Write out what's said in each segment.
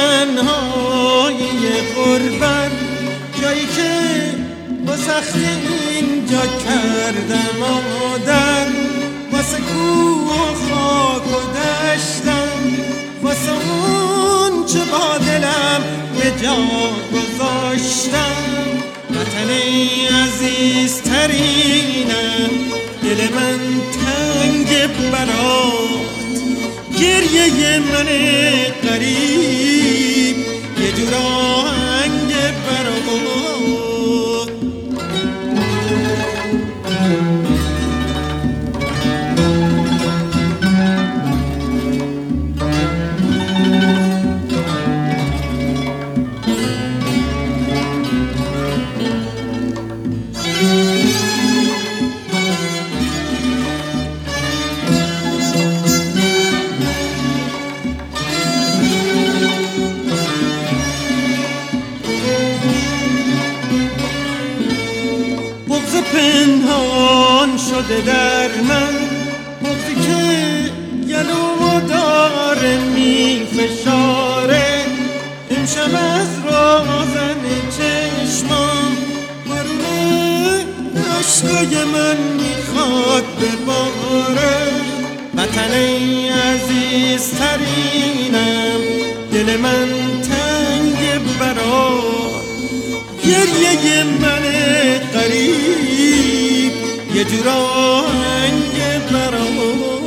تنهایی غربت، جایی که با سختی اینجا کردم آدم، واسه کوه و خاک و دشتم، واسه اون چه با دلم به جا گذاشتم. وطن عزیزترینم، دل من تنگ برات، گریه من غریب یه جور آهنگ برات. پنهان شده در من، بغضی که گلومو داره میفشاره، امشب از روزن چشمام بارون عشقای من میخواد بباره. وطن عزیزترینم، دل من تنگ برات، گریه من غریب یه جور آهنگ برات.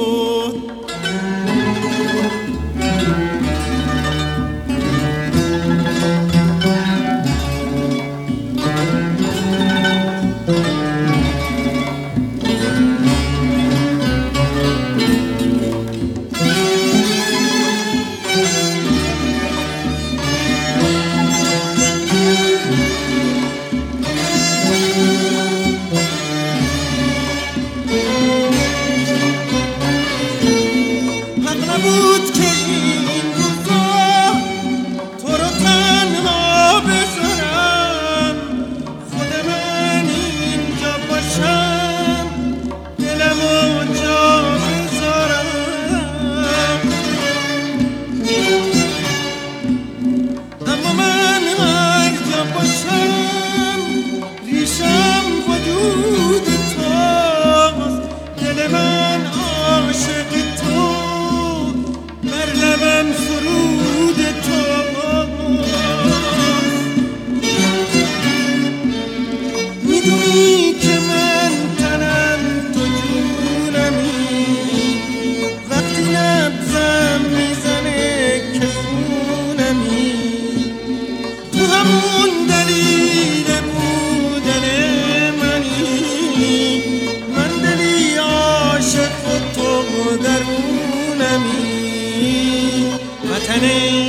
بود که این روزا تو رو تنها بذارم، خود من اینجا باشم، دلمو جا بذارم. اما من هر جا باشم، ریشم وجود توست، دل من عاشق تو، بر لبم سرود تو. میدونی که من تنم تو جونمی، وقتی نبضم میزنه که خونمی، تو همون دلیل بودن منی، من دلی عاشق تو درونمی. وطن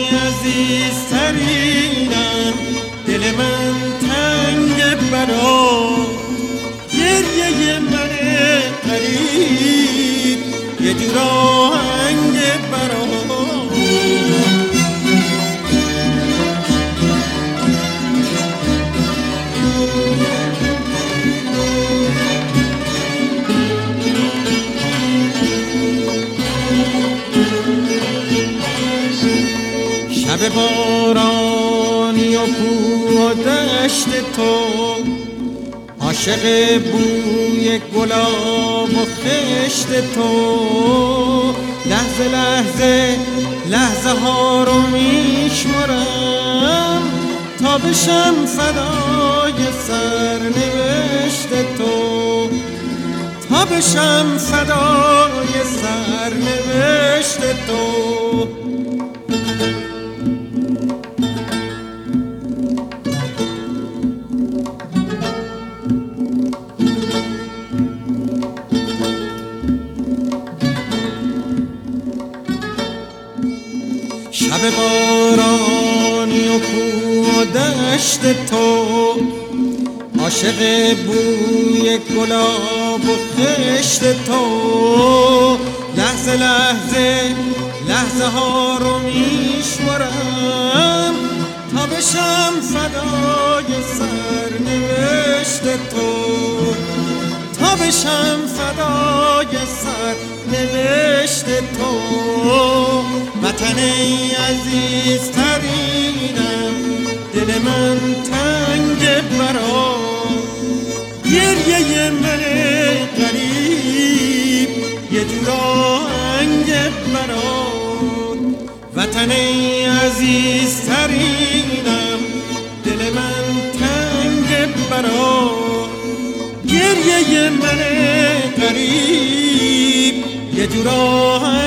عزیزترینم، دل من تنگ برات، گریه من غریب یه جور آهنگ برات. شب بارانی و کوه و دشت تو، عاشق بوی گلاب و خشت تو، لحظه لحظه لحظه ها رو میشمرم، تا بشم فدای سرنوشت تو، تا بشم فدای سرنوشت تو. شب بارانی و کوه و دشت تو، عاشق بوی گلاب و خشت تو، لحظه لحظه لحظه ها رو میشمرم، تا بشم فدای سرنوشت تو، تا بشم فدای سرنوشت نوشت تو وطن عزیزترینم دل من تنگ برات گریه من غریب یه جور آهنگ برات وطن عزیزترینم دل من تنگ برات گریه من غریب یه جور آهنگ